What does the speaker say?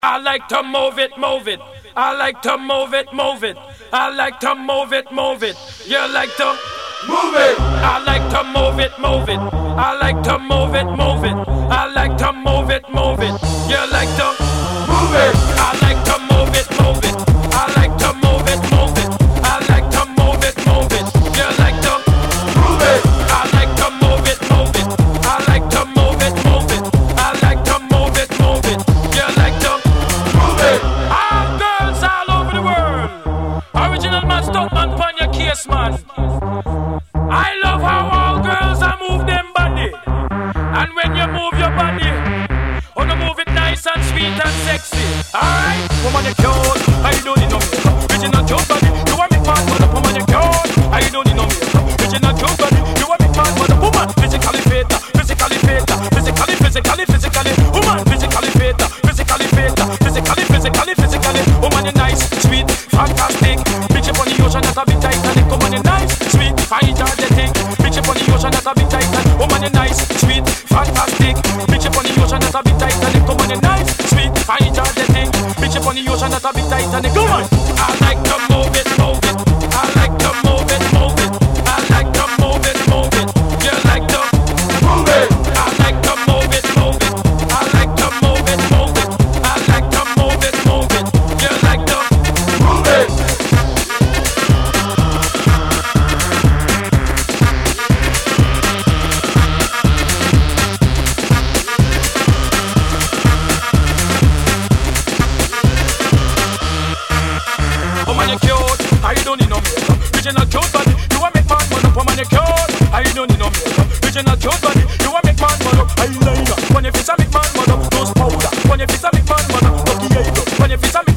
I like to move it, move it. I like to move it, move it. I like to move it, move it. You like to move it. I like to move it, move it. I like to move it, move it. I like to move it, move it. You like to move it. I like to move it, move it. I like to move it, move it. I like to move it, move it. You like to move it. I like to move it, move it. I like to move it, move it. I like to move it, move it. You like to move it. All girls all over the world. Original man, stop man, pon your case, man. I love how all girls are move them body. And when you move your body, wanna move it nice and sweet and sexy. Alright? Woman, you cute, I don't need no makeup. Original cute body, you want me man, mother. Woman, you cute, I don't need no makeup. Original cute body, you want me man, mother. Woman, physically fit, physically fit, physically. Woman, physically fit, physically. Woman, you nice, sweet, fantastic. Bitch up on the ocean, that's a bit Titanic. Woman, you nice, sweet, fine, energetic. Bitch up on the ocean, that's a bit Titanic. Woman, you nice, sweet, fantastic. Bitch up on the ocean, that's a bit Titanic. Woman, you nice, sweet, fine, energetic. Bitch up on the ocean, that's a bit Titanic. Come on, I like to move it, move it. I like to move it, move it. I like to move it, move it. You like to move it. I like to move it, move it. I like to move it, move it. I like to move it, move it. You like to move it. Woman, you cute, I don't need no makeup. Original cute body, you want make man man up. Woman, you cute, I don't need no makeup. Original cute body, you want make man man up. Eyeliner, when your face a make man man up. Nose powder, when your face a make man man up. Lucky eyebrow, when your face a make